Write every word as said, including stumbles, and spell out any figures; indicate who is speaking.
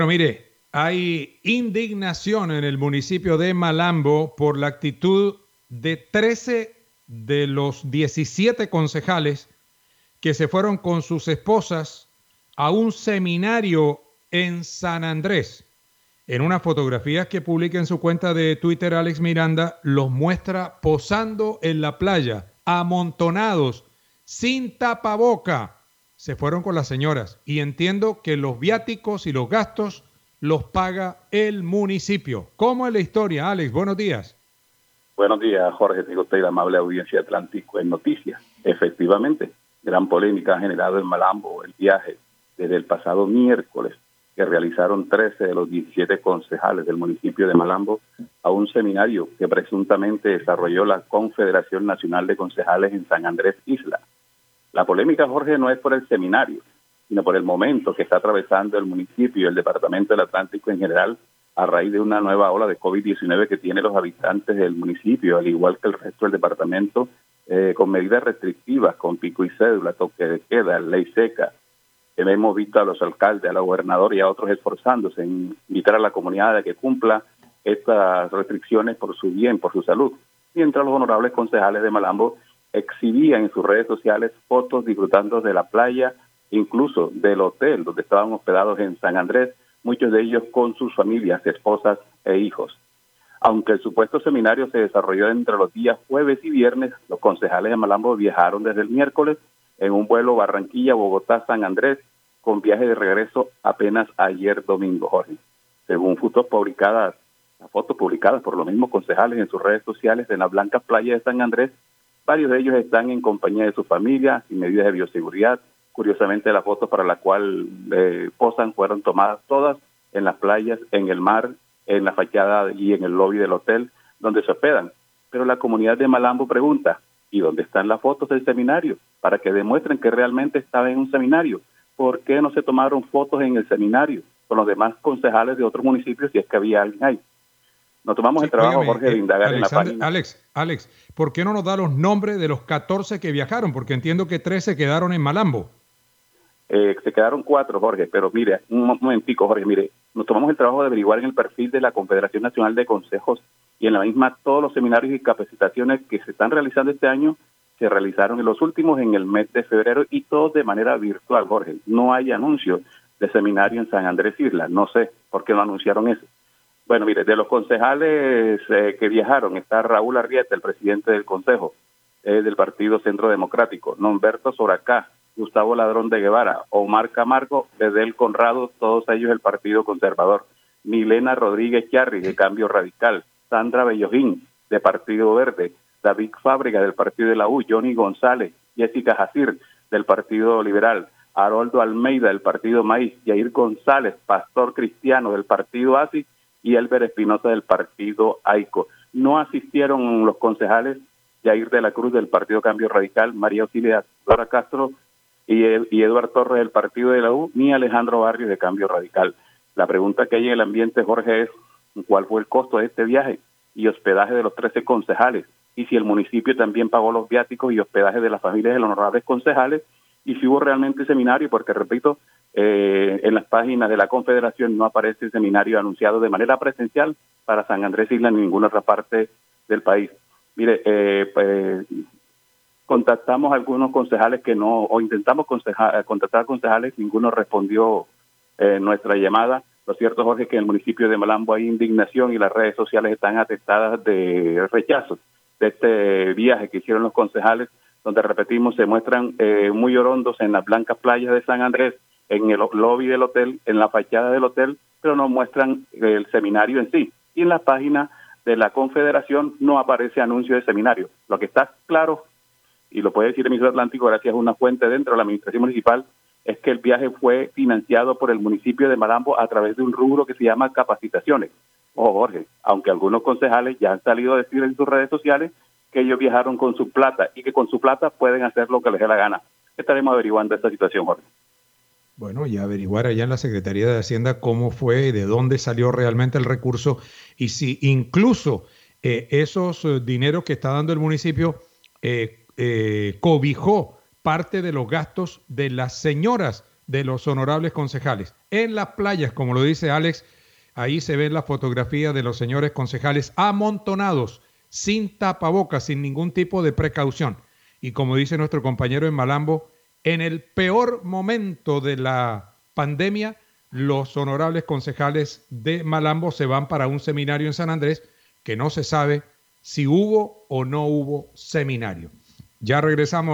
Speaker 1: Pero mire, hay indignación en el municipio de Malambo por la actitud de trece de los diecisiete concejales que se fueron con sus esposas a un seminario en San Andrés. En unas fotografías que publica en su cuenta de Twitter, Alex Miranda los muestra posando en la playa, amontonados, sin tapaboca. Se fueron con las señoras y entiendo que los viáticos y los gastos los paga el municipio. ¿Cómo es la historia, Alex? Buenos días.
Speaker 2: Buenos días, Jorge. Tengo usted la amable audiencia de Atlántico en Noticias. Efectivamente, gran polémica ha generado en Malambo el viaje desde el pasado miércoles que realizaron trece de los diecisiete concejales del municipio de Malambo a un seminario que presuntamente desarrolló la Confederación Nacional de Concejales en San Andrés Isla. La polémica, Jorge, no es por el seminario, sino por el momento que está atravesando el municipio y el departamento del Atlántico en general a raíz de una nueva ola de COVID diecinueve que tiene los habitantes del municipio, al igual que el resto del departamento, eh, con medidas restrictivas, con pico y cédula, toque de queda, ley seca. Eh, hemos visto a los alcaldes, a la gobernadora y a otros esforzándose en invitar a la comunidad a que cumpla estas restricciones por su bien, por su salud, mientras los honorables concejales de Malambo exhibían en sus redes sociales fotos disfrutando de la playa, incluso del hotel donde estaban hospedados en San Andrés, muchos de ellos con sus familias, esposas e hijos. Aunque el supuesto seminario se desarrolló entre los días jueves y viernes, los concejales de Malambo viajaron desde el miércoles en un vuelo Barranquilla-Bogotá-San Andrés, con viaje de regreso apenas ayer domingo, Jorge. Según fotos publicadas, las fotos publicadas por los mismos concejales en sus redes sociales de la blanca playa de San Andrés, varios de ellos están en compañía de su familia, sin medidas de bioseguridad. Curiosamente, las fotos para la cual eh, posan fueron tomadas todas en las playas, en el mar, en la fachada y en el lobby del hotel donde se hospedan. Pero la comunidad de Malambo pregunta, ¿y dónde están las fotos del seminario? Para que demuestren que realmente estaban en un seminario. ¿Por qué no se tomaron fotos en el seminario con los demás concejales de otros municipios si es que había alguien ahí? Nos tomamos sí, el trabajo, óigame, Jorge, de indagar
Speaker 1: eh,
Speaker 2: en la página.
Speaker 1: Alex, Alex, ¿por qué no nos da los nombres de los catorce que viajaron? Porque entiendo que trece quedaron en Malambo.
Speaker 2: Eh, se quedaron cuatro, Jorge, pero mire, un momentico, Jorge, mire, nos tomamos el trabajo de averiguar en el perfil de la Confederación Nacional de Consejos y en la misma todos los seminarios y capacitaciones que se están realizando este año se realizaron en los últimos en el mes de febrero y todos de manera virtual, Jorge. No hay anuncio de seminario en San Andrés Isla, no sé por qué no anunciaron eso. Bueno, mire, de los concejales eh, que viajaron está Raúl Arrieta, el presidente del Consejo eh, del Partido Centro Democrático, Norberto Soracá, Gustavo Ladrón de Guevara, Omar Camargo, Bedel Conrado, todos ellos del Partido Conservador, Milena Rodríguez Charri, de Cambio Radical, Sandra Bellojín, de Partido Verde, David Fábrega, del Partido de la U, Johnny González, Jessica Jacir, del Partido Liberal, Haroldo Almeida, del Partido Maíz, Yair González, pastor cristiano, del Partido A S I, y Elber Espinosa, del Partido AICO. No asistieron los concejales Yair de la Cruz, del Partido Cambio Radical, María Auxilia Dora Castro, y, y Eduardo Torres del Partido de la U, ni Alejandro Barrios de Cambio Radical. La pregunta que hay en el ambiente, Jorge, es ¿cuál fue el costo de este viaje y hospedaje de los trece concejales? Y si el municipio también pagó los viáticos y hospedaje de las familias de los honorables concejales, y si hubo realmente seminario, porque repito, eh, en las páginas de la Confederación no aparece el seminario anunciado de manera presencial para San Andrés Isla ni ninguna otra parte del país. Mire, eh, pues, contactamos a algunos concejales que no, o intentamos conceja, contactar concejales, ninguno respondió eh, nuestra llamada. Lo cierto, Jorge, es que en el municipio de Malambo hay indignación y las redes sociales están atestadas de rechazo de este viaje que hicieron los concejales, donde, repetimos, se muestran eh, muy orondos en las blancas playas de San Andrés, en el lobby del hotel, en la fachada del hotel, pero no muestran eh, el seminario en sí. Y en la página de la Confederación no aparece anuncio de seminario. Lo que está claro, y lo puede decir el Emisor Atlántico gracias a una fuente dentro de la administración municipal, es que el viaje fue financiado por el municipio de Malambo a través de un rubro que se llama capacitaciones. Ojo, Jorge, aunque algunos concejales ya han salido a decir en sus redes sociales que ellos viajaron con su plata y que con su plata pueden hacer lo que les dé la gana. Estaremos averiguando esta situación, Jorge.
Speaker 1: Bueno, y averiguar allá en la Secretaría de Hacienda cómo fue, de dónde salió realmente el recurso y si incluso eh, esos eh, dineros que está dando el municipio eh, eh, cobijó parte de los gastos de las señoras de los honorables concejales. En las playas, como lo dice Alex, ahí se ven las fotografías de los señores concejales amontonados, sin tapabocas, sin ningún tipo de precaución. Y como dice nuestro compañero en Malambo, en el peor momento de la pandemia, los honorables concejales de Malambo se van para un seminario en San Andrés, que no se sabe si hubo o no hubo seminario. Ya regresamos.